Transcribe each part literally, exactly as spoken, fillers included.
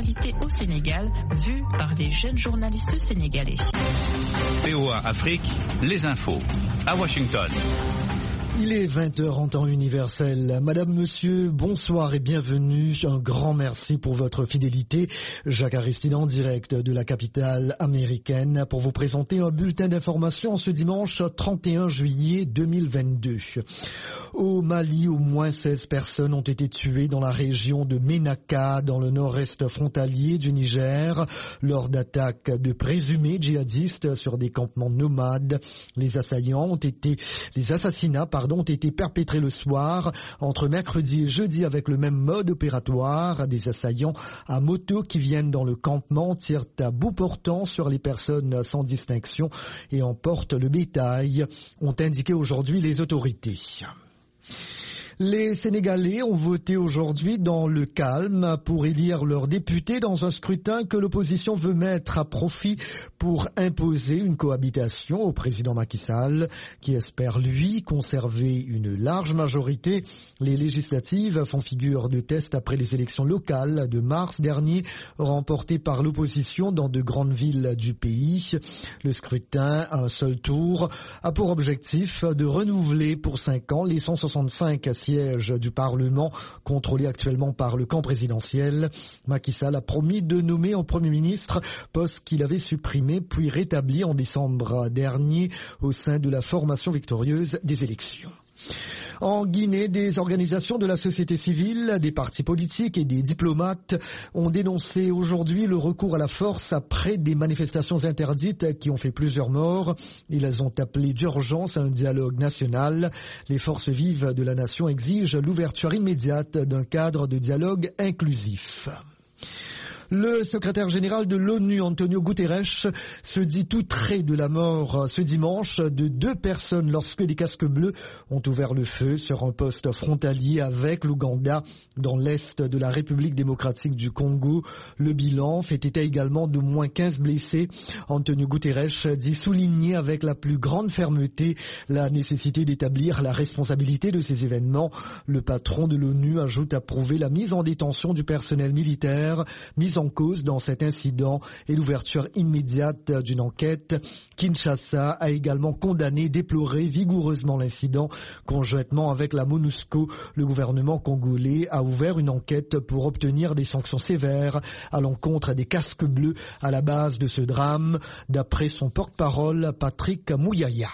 l'actualité au Sénégal, vue par les jeunes journalistes sénégalais. P O A Afrique, les infos, à Washington. Il est vingt heures en temps universel. Madame, monsieur, bonsoir et bienvenue. Un grand merci pour votre fidélité. Jacques Aristide en direct de la capitale américaine pour vous présenter un bulletin d'information ce dimanche trente et un juillet deux mille vingt-deux. Au Mali, au moins seize personnes ont été tuées dans la région de Ménaka, dans le nord-est frontalier du Niger, lors d'attaques de présumés djihadistes sur des campements nomades. Les assaillants ont été, les assassinats, pardon, ont été perpétrés le soir entre mercredi et jeudi avec le même mode opératoire. Des assaillants à moto qui viennent dans le campement tirent à bout portant sur les personnes sans distinction et emportent le bétail, ont indiqué aujourd'hui les autorités. Les Sénégalais ont voté aujourd'hui dans le calme pour élire leurs députés dans un scrutin que l'opposition veut mettre à profit pour imposer une cohabitation au président Macky Sall, qui espère, lui, conserver une large majorité. Les législatives font figure de test après les élections locales de mars dernier, remportées par l'opposition dans de grandes villes du pays. Le scrutin, à un seul tour, a pour objectif de renouveler pour cinq ans les cent soixante-cinq siège du Parlement, contrôlé actuellement par le camp présidentiel. Macky Sall a promis de nommer un Premier ministre, poste qu'il avait supprimé puis rétabli en décembre dernier au sein de la formation victorieuse des élections. En Guinée, des organisations de la société civile, des partis politiques et des diplomates ont dénoncé aujourd'hui le recours à la force après des manifestations interdites qui ont fait plusieurs morts. Ils ont appelé d'urgence à un dialogue national. Les forces vives de la nation exigent l'ouverture immédiate d'un cadre de dialogue inclusif. Le secrétaire général de l'ONU, Antonio Guterres, se dit outré de la mort ce dimanche de deux personnes lorsque des casques bleus ont ouvert le feu sur un poste frontalier avec l'Ouganda dans l'est de la République démocratique du Congo. Le bilan fait état également d'au moins quinze blessés. Antonio Guterres dit souligner avec la plus grande fermeté la nécessité d'établir la responsabilité de ces événements. Le patron de l'ONU ajoute approuver la mise en détention du personnel militaire, mise en cause dans cet incident et l'ouverture immédiate d'une enquête. Kinshasa a également condamné et déploré vigoureusement l'incident. Conjointement avec la MONUSCO, le gouvernement congolais a ouvert une enquête pour obtenir des sanctions sévères à l'encontre des casques bleus à la base de ce drame, d'après son porte-parole Patrick Mouyaya.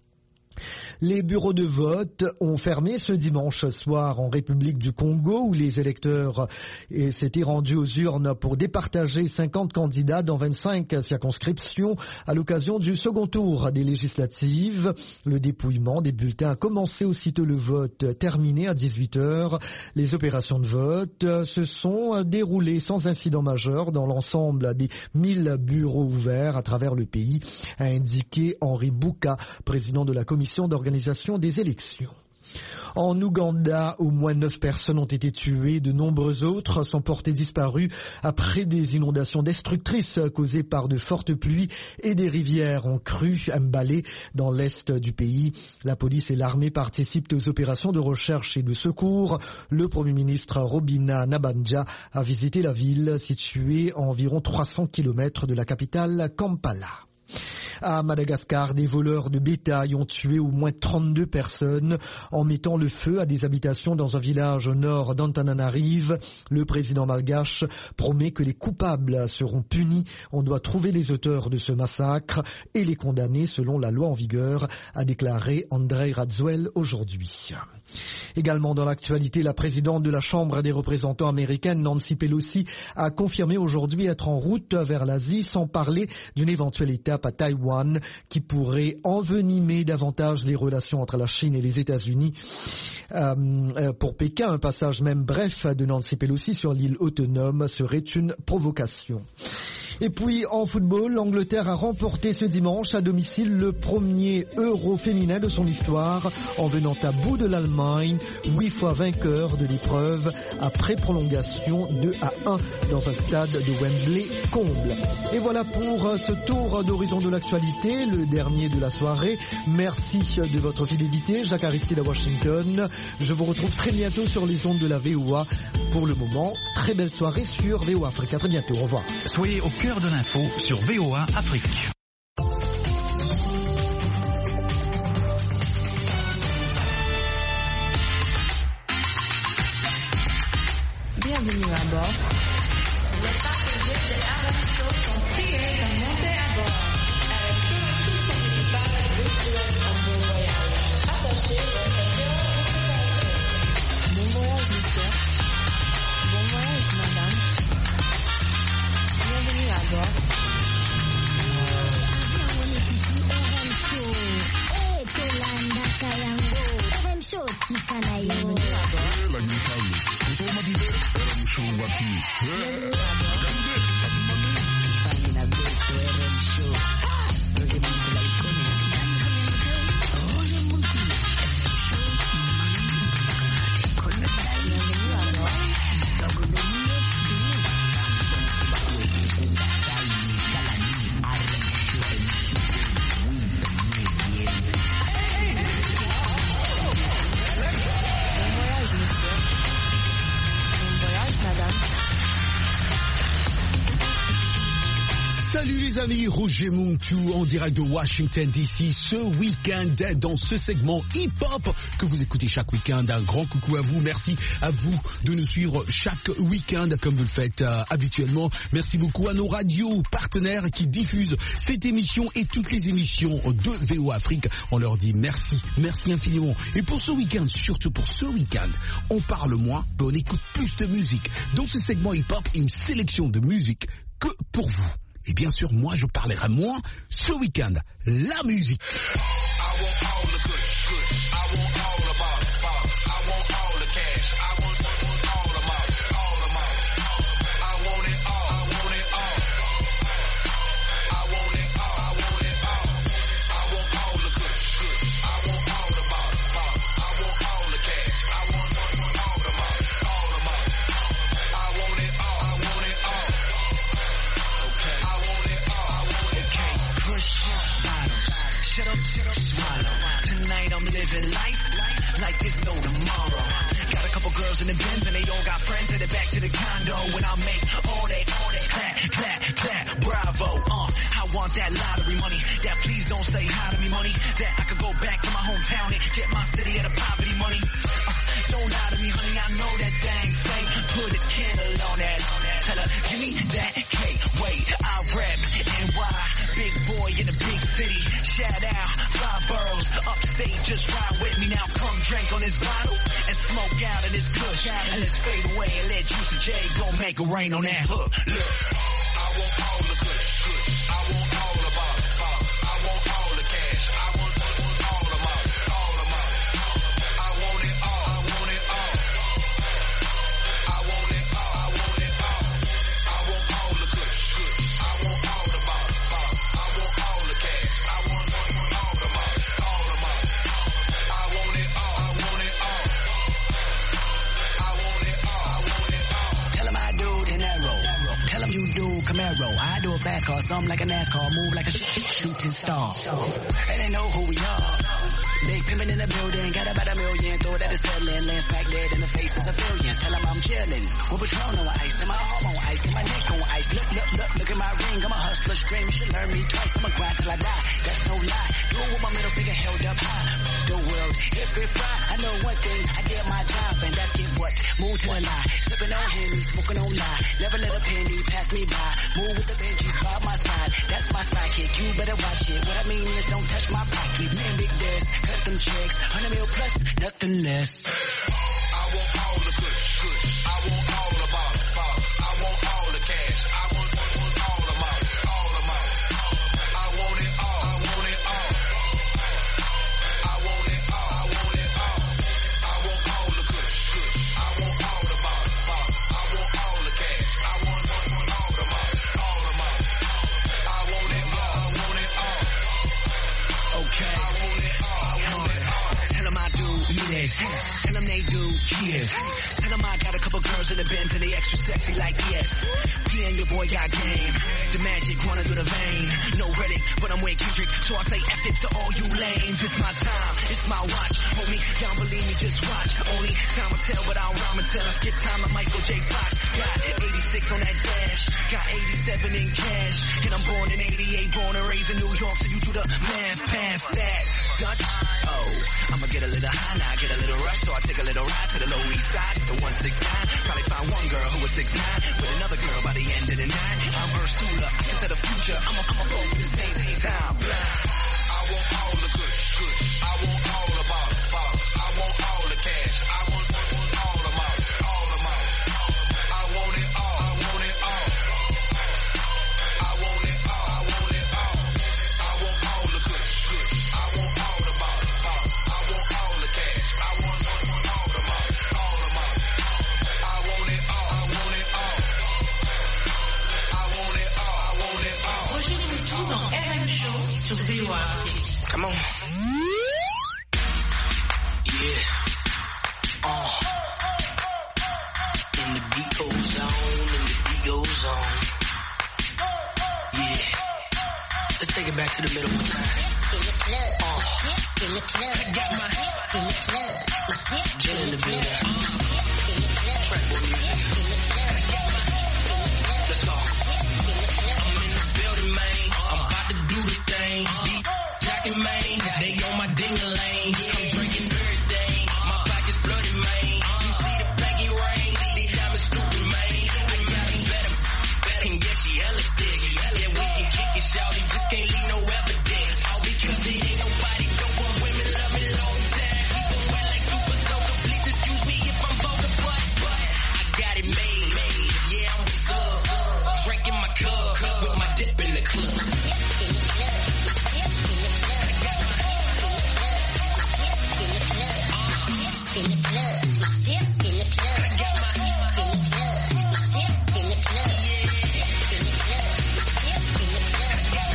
Les bureaux de vote ont fermé ce dimanche soir en République du Congo où les électeurs s'étaient rendus aux urnes pour départager cinquante candidats dans vingt-cinq circonscriptions à l'occasion du second tour des législatives. Le dépouillement des bulletins a commencé aussitôt le vote terminé à dix-huit heures. Les opérations de vote se sont déroulées sans incident majeur dans l'ensemble des mille bureaux ouverts à travers le pays, a indiqué Henri Bouka, président de la commission d'organisation des élections. En Ouganda, au moins neuf personnes ont été tuées, de nombreux autres sont portés disparus après des inondations destructrices causées par de fortes pluies et des rivières en crue emballées dans l'est du pays. La police et l'armée participent aux opérations de recherche et de secours. Le Premier ministre Robina Nabanja a visité la ville située à environ trois cents kilomètres de la capitale Kampala. À Madagascar, des voleurs de bétail ont tué au moins trente-deux personnes en mettant le feu à des habitations dans un village au nord d'Antananarive. Le président malgache promet que les coupables seront punis. On doit trouver les auteurs de ce massacre et les condamner selon la loi en vigueur, a déclaré Andrei Radziwiłł aujourd'hui. Également dans l'actualité, la présidente de la Chambre des représentants américaine, Nancy Pelosi, a confirmé aujourd'hui être en route vers l'Asie, sans parler d'une éventuelle étape à Taïwan qui pourrait envenimer davantage les relations entre la Chine et les États-Unis. Euh, pour Pékin, un passage même bref de Nancy Pelosi sur l'île autonome serait une provocation. Et puis en football, l'Angleterre a remporté ce dimanche à domicile le premier Euro féminin de son histoire en venant à bout de l'Allemagne, huit fois vainqueur de l'épreuve après prolongation deux à un dans un stade de Wembley comble. Et voilà pour ce tour d'horizon de l'actualité, le dernier de la soirée. Merci de votre fidélité. Jacques Aristide à Washington. Je vous retrouve très bientôt sur les ondes de la V O A. Pour le moment, très belle soirée sur V O A Afrique. À très bientôt. Au revoir. Soyez au cœur de l'info sur V O A Afrique. Bienvenue à bord. Les passagers de Aramco sont priés de monter à bord. Avec tout l'équipe son équipage vous souhaite un bon voyage. Attachez votre cœur à votre Bon voyage, monsieur. Bon voyage, madame. Bienvenue à bord. Bienvenue à bord. Salut les amis, Roger Muntu en direct de Washington D C ce week-end dans ce segment hip-hop que vous écoutez chaque week-end. Un grand coucou à vous, merci à vous de nous suivre chaque week-end comme vous le faites euh, habituellement. Merci beaucoup à nos radios partenaires qui diffusent cette émission et toutes les émissions de V O Afrique. On leur dit merci, merci infiniment. Et pour ce week-end, surtout pour ce week-end, on parle moins, mais on écoute plus de musique. Dans ce segment hip-hop, une sélection de musique que pour vous. Et bien sûr, moi, je parlerai moins ce week-end. La musique. Living life like there's no tomorrow. Got a couple girls in the Benz and they all got friends headed back to the condo. When I make all that, all that, clap, clap, clap, bravo. Uh, I want that lottery money. That please don't say hi to me money. That I could go back to my hometown and get my city out of poverty money. Uh, don't lie to me, honey. I know that thing fake. Put a candle on that. Tell her, give me that cake. Wait, I rap N Y. Big boy in a big city. Shout out, five boroughs. Upstate, just ride with me now. Come drink on this bottle and smoke out of this kush. And let's fade away and let Juicy J go make it rain on that hook. Look, I want all the kush, kush. I want all the ball, ball. I want all the cash. I want, want all the mouth, all the mouth. I want it all. I want it all. I want it all. I want it all. I want all the kush, kush. I want all the ball, ball. I want all the cash. I want, want all the mouth, all the mouth. I want it all. I want it all. I want it all. I want it all. Tell him I do De Niro. Tell him you do Camaro. I do a fast car, something like a NASCAR, move like a shooting star. They didn't know who we are. Big pimpin' in the building, got about a million, throw that a settling, land smack dead in the face of civilians. Tell them I'm chillin', with Patron on ice, and my arm on ice, and my neck on ice. Look, look, look, look at my ring, I'm a hustler's dream. You should learn me twice, I'ma grind till I die. That's no lie, do it with my middle finger held up high. The world, if it fly, I know one thing, I did my job, and that's get what? Move to a lie, slipping on Henny, smoking on lie. Never let a penny pass me by, move with the Benjis by my side. That's my sidekick, you better watch it. What I mean is don't touch my pocket, man, big desk, cut them checks, hundred mil plus, nothing less. I want all the good, good. I want all the ball, ball. I want all the cash. I want, want all the mouth, all the mouth. I want it all. I want it all. I want it all. I want it all. I want all the good, good. I want all the ball, ball. I want all the cash. I want, want all the mouth, all the mouth. kiss. Tell them I got a couple girls in the Benz and they extra sexy like yes. P and your boy got game. The magic running through the vein. No Riddick, but I'm with Kendrick, so I say F it to all you lames. It's my time, it's my watch. Homie, don't believe me, just watch. Only time will tell, but I'll rhyme until I skip time like Michael J. Fox. Got eighty-six on that dash, got eighty-seven in cash. And I'm born in eighty-eight, born and raised in New York, so you do the math past that. Dutch, oh, I'ma get a little high now, get a little rush, so I take a little ride to the Low East Side, the one sixty-nine. Probably find one girl who was six nine, with another girl by the end of the night. I'm Ursula, instead of future, I'm a, I'm a both at the same time. I want all the good, good. I want all the ball, ball. I want all the cash. I want, want, want all the mouth, all the mouth. I want it all, I want it all. I want it all, I want it all. I want all the good, good. I want all the ball, ball. I want all the cash. I want, want, want all the mouth, all the mouth. I want it all, I want it all. I want it all, I want it all. Rejoignez-nous tous dans R M Show sur V O A Afrique. Come on. Yeah. Uh. And the beat goes on, and the beat goes on. Yeah. Let's take it back to the middle one time. In the club, Uh. dip in the club, I got my in the club, my dip gin in the building. in the club, Trackboard music. in the club, Let's go. I'm in the building, man. I'm about to do the thing. Deep jacking, man. They on my ding-a-lane. I'm drinking everything. My pocket's flooded, man. You see the baggy rain. These diamonds stupid, man. I got it better, better. And yeah, she hella thick. Yeah, we can kick it, shawty. Just can't leave no evidence. All because it ain't nobody dope. Women love me long time. Keep it wet like super soaker. Please excuse me if I'm vulgar, but, but I got it made. Yeah, I'm a sub. Drinking my cup with my dip in the club. in the club, dip in the club, in the club, in the club, my dip in the club, in the club, my dip in the club, in the club, dip in the club,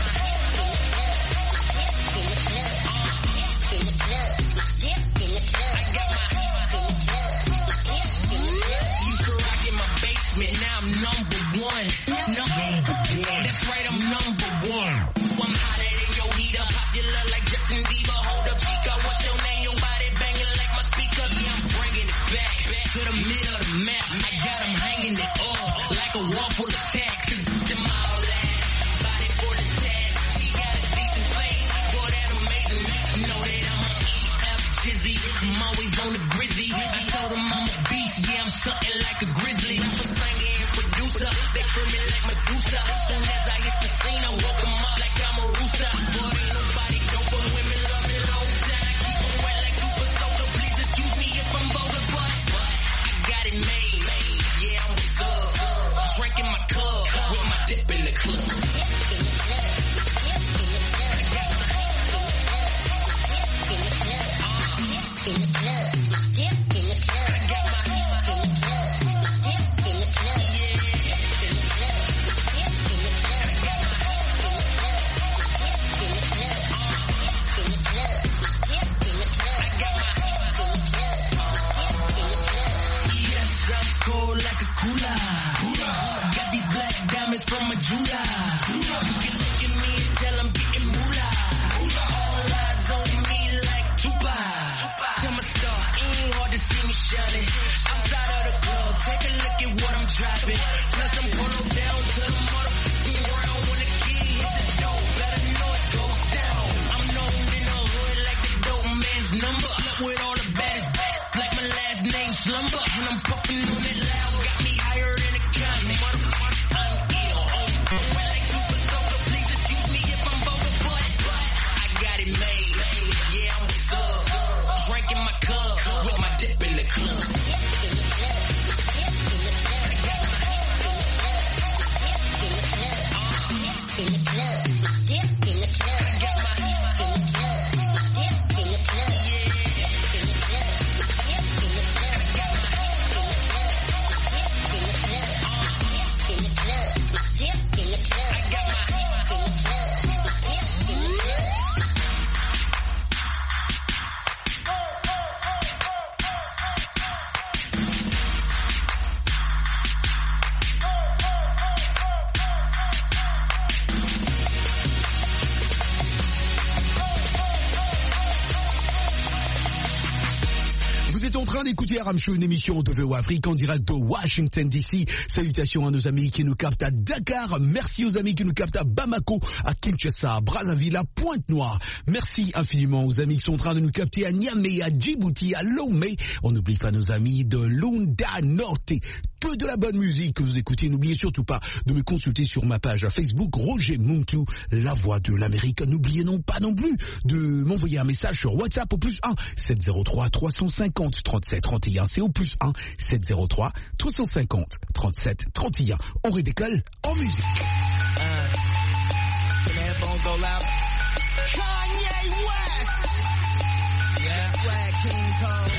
in the club, in the club, my dip in the club, in the club, my dip in the club. Used to rock in my basement, now I'm number one. Number one. That's right, I'm number one. I'm hotter than your heater, popular like Justin Bieber. Hold up, Chica, what's your name? Your body banging like my speaker. Yeah, I'm bringing it back, back to the middle of the map. I got them hanging it up like a wall full of taxes. Them all that body for the tax. She got a decent face, boy, that amazing. Know that I'm a E F Jizzy. I'm always on the grizzy. I told them I'm a beast, yeah, I'm something like a grizzly. I'm a singer and producer. They feel me like Medusa. Soon as I hit the scene, I woke them up like I'm a rooster. Boy, ain't nobody dope, but women love me long time. I keep them wet like super soaker. Please excuse me if I'm vulgar, but, but I got it made. Yeah, I'm a sub. Drinking my cup with my dip in the club. In the club, my dip in the club, in the club, my dip in the club, in the club, my dip in the club, in the club, in the club, my dip in the club, in the club, my dip in the club. Yes, I'm cold like a cooler. Got these black diamonds from a jeweler. You can look at me and tell I'm getting moolah. All eyes on me like Tupac. I'm a star, ain't hard to see me shining. Outside of the club, take a look at what I'm driving. Plus I'm pulling down to the motherfucking ground when the key hit the door. Better know it goes down. I'm known in the hood like the dope man's number. Slept with all the baddest, like my last name Slumber. And I'm puffing on it loud, got me higher than a comet. Motherfucker, I'm ill. I'm wet like super soaker. Please excuse me if I'm vulgar, but, but I got it made. Yeah, I'm a sub. Drinking my cup with my dip in the club. In the club, my dip in the club, in the club, my dip in the club, in the club, in the êtes en train d'écouter Aram Show, une émission de V O Afrique en direct de Washington D C. Salutations à nos amis qui nous captent à Dakar. Merci aux amis qui nous captent à Bamako, à Kinshasa, à Brazzaville, à Pointe-Noire. Merci infiniment aux amis qui sont en train de nous capter à Niamey, à Djibouti, à Lomé. On n'oublie pas nos amis de Lunda Norte. Que de la bonne musique que vous écoutez. N'oubliez surtout pas de me consulter sur ma page Facebook Roger Muntu, la voix de l'Amérique. N'oubliez non pas non plus de m'envoyer un message sur WhatsApp au plus un sept zéro trois trois cent cinquante trente-sept trente et un. C'est au plus un sept zéro trois trois cent cinquante trente-sept trente et un. On redécolle en musique. Uh, Kanye West. Yeah. Black King Cole.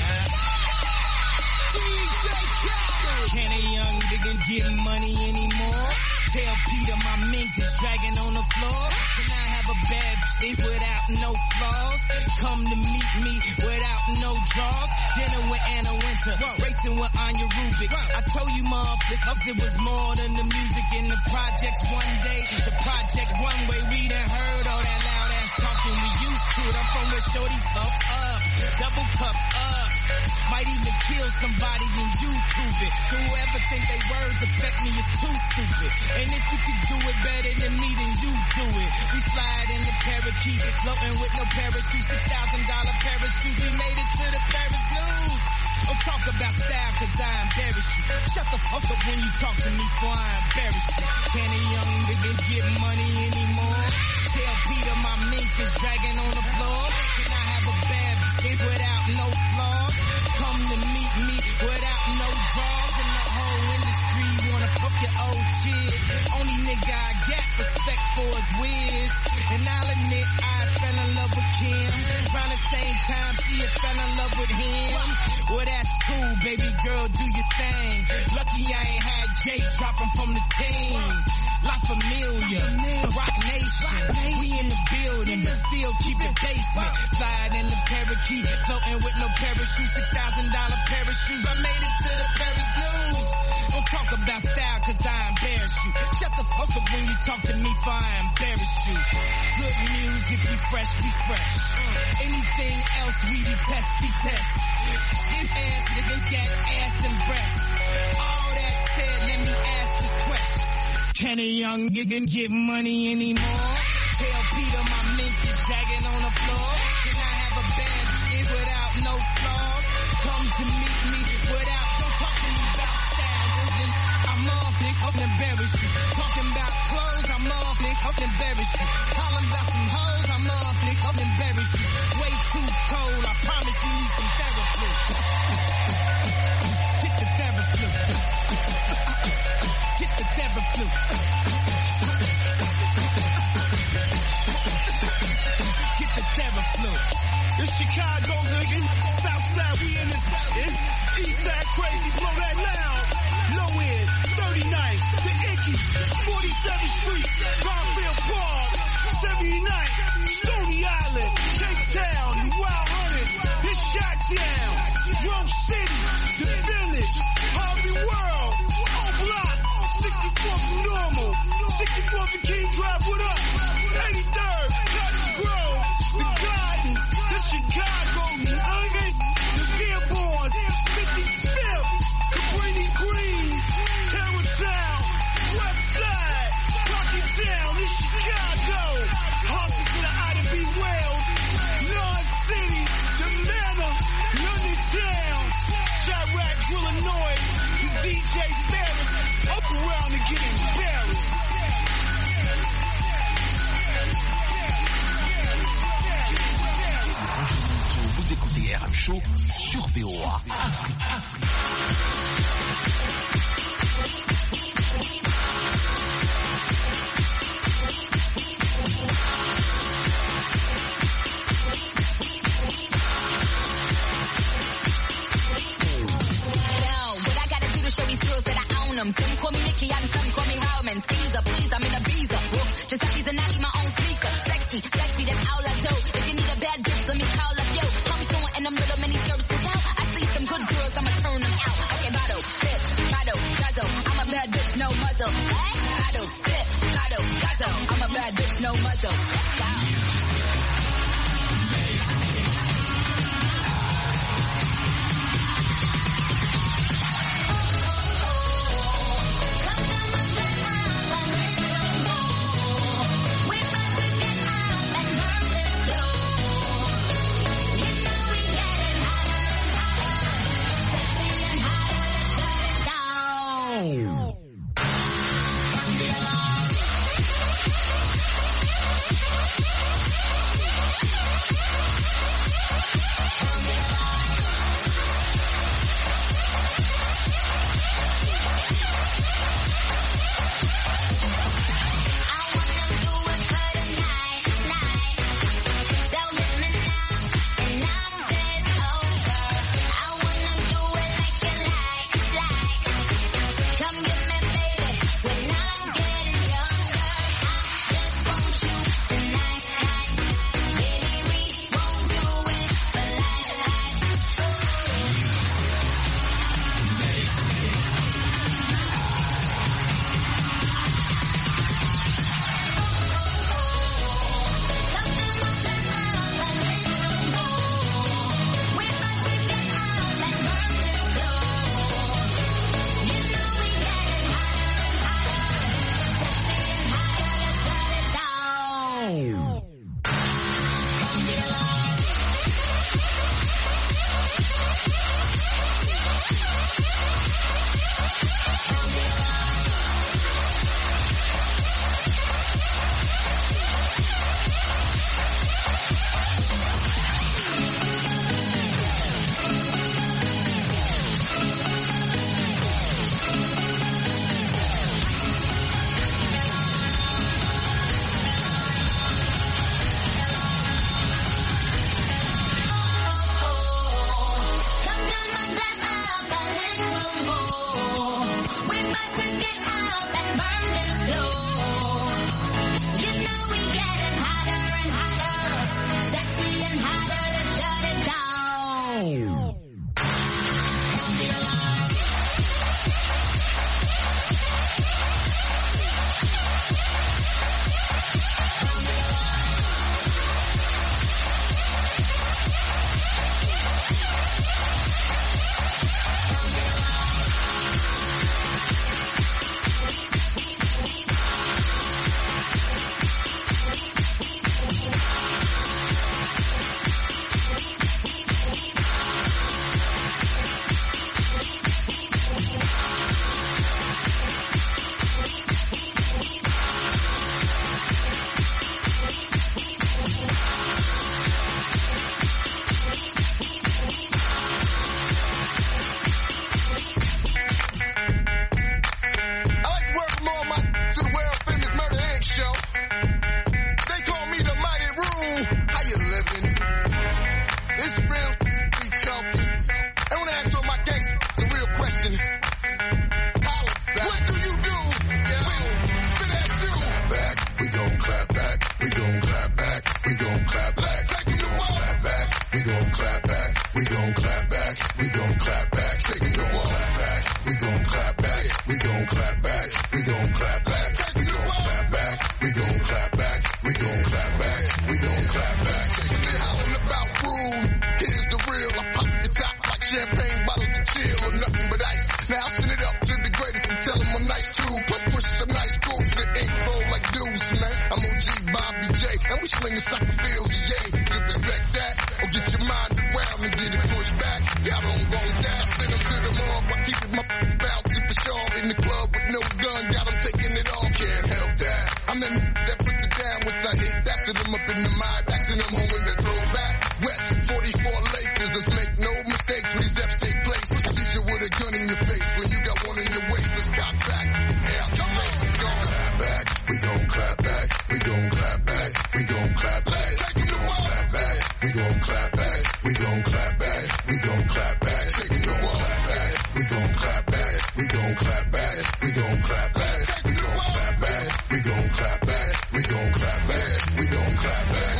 Can a young nigga get money anymore? Tell Peter my mink is dragging on the floor. Can I have a bad bitch without no flaws? Come to meet me without no draws. Dinner with Anna Winter, racing with Anya Rubik. I told you motherfuckers it was more than the music in the projects one day. The project one way, we done heard all that loud ass talking. We used to it. I'm from where shorties fuck up, double cup up. Might even kill somebody and YouTube it. Whoever think they words affect me is too stupid. And if you can do it better than me, then you do it. We slide in the parakeet, floating with no parachute, six thousand dollar parachute. We made it to the Paris news. Don't talk about style cause I embarrass you. Shut the fuck up when you talk to me before I embarrass you. Can a young nigga get money anymore? Tell Peter my mink is dragging on the floor. Can I have a bad bitch without no flaws? Come to meet me without no draws. And the whole industry wanna fuck your old shit. Only nigga I got respect for is Wiz. And I'll admit I fell in love with Kim. Around the same time she had fell in love with him. Well that's cool, baby girl, do your thing. Lucky I ain't had Jay dropping from the team. La Familia, Rock Nation. We in the building, but still keep it basement. Slide in the parakeet, floating with no parachute. Six thousand dollar parachutes. I made it to the Paris news. Don't talk about style cause I embarrass you. Shut the fuck up when you talk to me for I embarrass you. Good music, we fresh, we fresh. Anything else we detest, we test. Skin ass niggas got ass and breasts. All that said, let me ask this question. Can a young nigga get money anymore? Tell Peter my mink is dragging on the floor. Can I have a bad bitch without no flaws? Come to meet me without, don't talk to me about style. I'm off, nigga, I'm embarrassed you. Talking about clothes, I'm off, nigga, I'm embarrassed you. Hollering about some hoes, I'm off, nigga, I'm embarrassed you. Way too cold, I promise you need some therapy. Get the therapy. Get the therapy. Get the therapy. It's Chicago, nigga. Southside, we in this shit. Eastside crazy, blow that loud. Low end, thirty-ninth, the Icky, forty-seventh Street, Garfield Park, seventy-ninth, Stony Island, Cape Town, Wild Hunters, it's Chi-Town, Grove City, The Village, Harvey World, O-Block, sixty-fourth and Normal, sixty-fourth and King Drive, what up? eighty-third, Cottage Grove, The Gardens, the Chicago, Nugget, the Dearborns, fifty-fifth, Cabrini Green, Terracetown, West Side, Rocky Town, it's Chicago, Harvey to the Ida B. Wells, North City, the Manor, London Town, Chirac, Illinois, D J Ferris, up around to get embarrassed. Vous écoutez R M Show sur V O A. Show these girls that I own them. Some call me Nikki and some call me Roman. Caesar, please, I'm in a visa. Whoa, just like these and I need my own speaker. Sexy, sexy, that's all I do. If you need a bad bitch, let me call up yo. Come soon in them little mini services out. I see some good girls, I'ma turn them out. Okay, bottle, sip, bottle, guzzle. I'm a bad bitch, no muzzle. What? Bottle, sip, bottle, guzzle. I'm a bad bitch, no muzzle. Let's go. gon' clap back, we gon' clap back, we gon' clap back, taking the wall. Clap back, we gon' clap back, we gon' clap back, we gon' clap back, taking the wall. Clap back, we gon' clap back, we gon' clap back, we gon' clap back, taking the wall. Clap back, we gon' clap back, we gon' clap back, we gon' clap back, taking the howling about rude. Here's the real, I pop the top like champagne bottles to chill or nothing but ice. Now send it up to the greatest and tell them I'm nice too. Plus push some nice grooves that ain't roll like dudes, man. I'm O G Bobby J, and we sling the soccer fields, yay. You respect that, or get your mind around and get it pushed back. Y'all don't roll down, send them to the mob. I keep it my bounty for sure. In the club with no gun, got them taking it all. Can't help that. I'm that that puts it down with a hit. That's it, I'm up in the mind. That's it, I'm home in the throwback. West forty-four Lakers, let's make no mistakes when these F's take place. Procedure with a gun in your face when you got one in your waist. Let's cock back. Hey, I'm come on, we gon' clap back. We gon' clap back. We gon' clap back. We gon' clap back. Taking the wall. Clap back. We gon' clap back. We gon' clap back. We gon' clap back. Taking the wall. Clap back. We gon' clap back. We gon' clap back. We gon' clap back. Taking the wall. Clap back. We gon' clap back. We gon' clap back. We gon' clap back.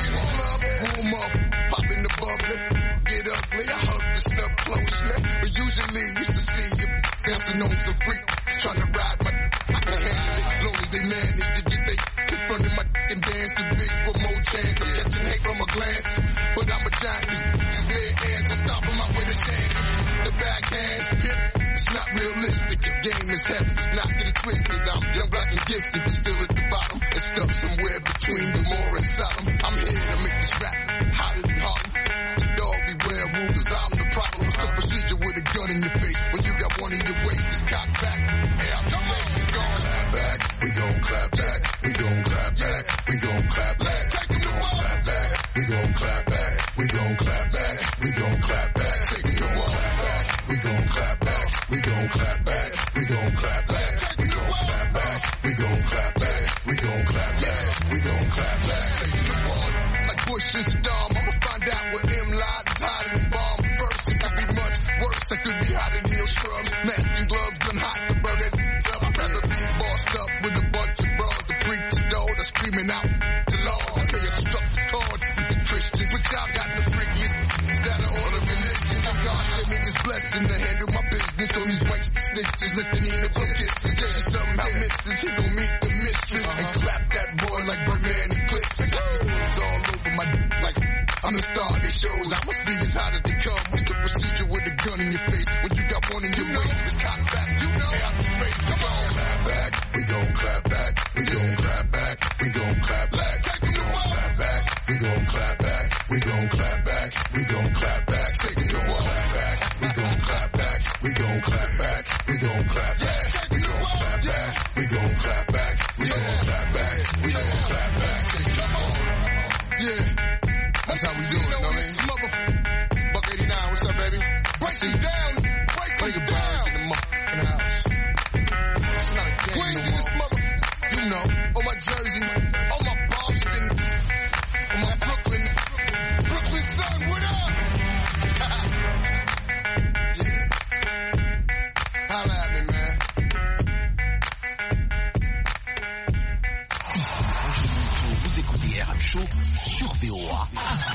Boom up, pop in the bubble, get ugly. I hug the stuff closely, but usually used to see you dancing on some freak, trying to ride my. I can handle it. Slowly they manage to get they in front of my and dance the bigs for more chance. I'm catching hate from a glance, but I'm a giant. These dead hands are stopping my way to shame. The backhands, pimp. It's not realistic. The game is heavy. It's not getting twisted. I'm young, black, and gifted, but still at the bottom. And stuck somewhere between the more and Sodom. I'm here to make this rap hotter than Harlem. The dog beware rules. I'm the problem. It's the procedure with a gun in your face. When you got one in your waist, it's cock back. Hey, I'm come on, we gon' clap back. We gon' clap back. We gon' clap back. We gon' clap back. Taking the wall. Clap back. We gon' clap back. We gon' clap back. We gon' clap back. Taking the wall. Clap back. We gon' clap back. We gon' clap back. We gon' clap back. Taking the wall. Clap back. We gon' clap back. We gon' clap back. We gon' clap back. Taking the wall. Like Bush and Saddam, I'ma find out what M lied is hotter than bomb. First, it could be much worse. I could be hotter than your scrubs. Mask and gloves, gun hot to burn it up. I'd rather be bossed up with a bunch of bros. The preach the door, they're screaming out the Lord. They have struck the chord with the Christians, which y'all got the freakiest. That are all the religions. And God gave me this blessing to handle my business on these white snitches. Lifting in the kisses. If she somehow misses, he gon' meet the mistress and clap that boy like Birdman and Clips. I got these things all over my d- like I'm the star of these shows. I must be as hot as they come. What's the procedure with a gun in your face when you got one in your waist? It's cock back, you know. Hey, out the space, come on. Clap back, we gon' clap back. We gon' clap back, we gon' clap back. Taking the wall. Clap back, we gon' clap back. We gon' clap back, we gon' clap back. Taking the wall. Clap back, we gon' clap back. We gon' clap back, we gon' clap back. We gon' clap back, we gon' clap back. We gon' clap back, we gon' clap back. Come on. Yeah. That's how we do it, you know what I mean? Motherfucker. Buck eighty-nine, what's up, baby? Break it down, break it down. In the motherfucking house. It's not a game. Queens in this motherfucker. You know, on my Jersey, on my Boston, on my Brooklyn, Brooklyn son, what up? Yeah. Holla at me, man. Vous écoutez R M Show sur V O A.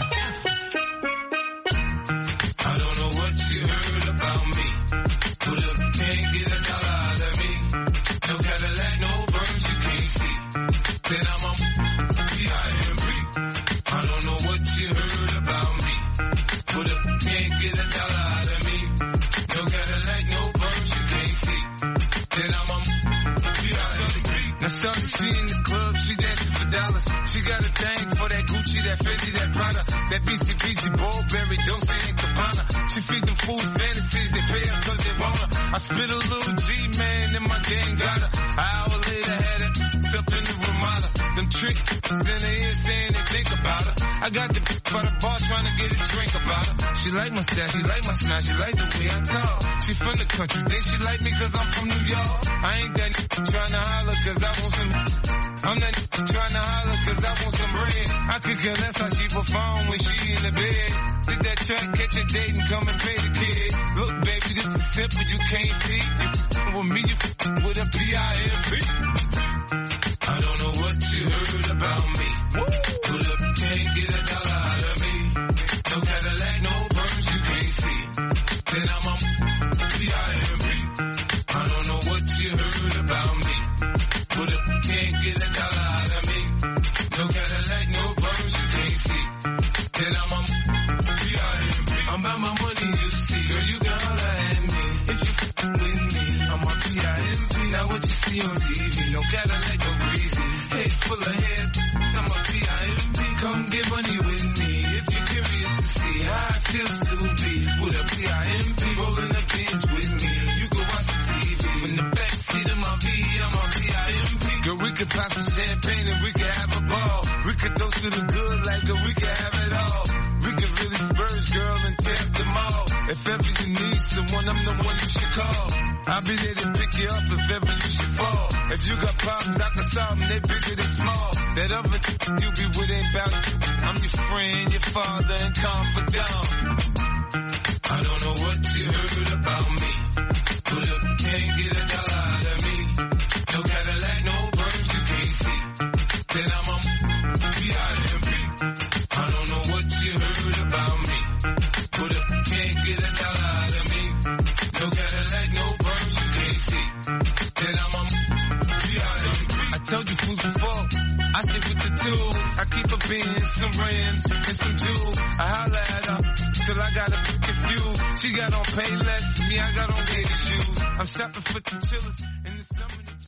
I don't know what you heard about me. Put up, can't get a dollar out of me. No Cadillac, no birds you can't see. Then I'm a B I M B. I don't know what you heard about me. Put up, can't get a dollar out of me. No Cadillac, no birds you can't see. Then I'm a B I M B. Now started she in the club, she dancing for dollars. She got a thing for that Gucci, that Fendi, that Prada, that B C B G, Burberry, Dolce and Gabbana. She feed them fools fantasies, they pay her cause they want her. I spit a little G, man, and my gang got her. An hour later, had her up in the Ramada. Them tricks in the ear saying they think about her. I got the by the bar trying to get a drink about her. She like my style, she like my smile, she like the way I talk. She from the country, then she like me cause I'm from New York. I ain't that trying to holler cause I want some. I'm not trying to holler cause I want some bread. I could care less how she perform when she in the bed. Did that track, catch a date and come and pay the kid. Look baby, this is simple, you can't see. You with me, you with a B I M B. I don't know what you heard Put up, can't get a dollar out of me. No Cadillac, no perms you can't see. Then I'm a P I M P. I'm about my money, you see. Girl, you can holler at me if you f***ing with me. I'm a P I M P. Now what you see on T V, no Cadillac, no breezy. Head full of hair, I'm a P I M P. Come get money with me if you're curious to see how it feels to be with a P I M P. Rolling the pins with me, you can watch the T V. In the backseat of my V, I'm a P I M P. Girl, we could pop some champagne and we could have a ball. We could toast to the good like girl, we could have it all. We could really spurge, girl, and tear up them all. If ever you need someone, I'm the one you should call. I'll be there to pick you up if ever you should fall. If you got problems, I can solve them, they bigger than small. That other you be with ain't about you. I'm your friend, your father, and confidant. I don't know what you heard about me. Put up, can't get a dollar out of me. No Cadillac, no perms you can't see. Then I'm a P I M P. I don't know what you heard about me. Put up, can't get a dollar out of me. No Cadillac, no perms you can't see. Then I'm a P I M P. I told you fools before, I stick with the tools. I keep a Benz, some rims, and some jewels. I holla at her till I got a bit confused. She got on pay less, me I got on gator shoes. I'm shopping for the chillers in the summer.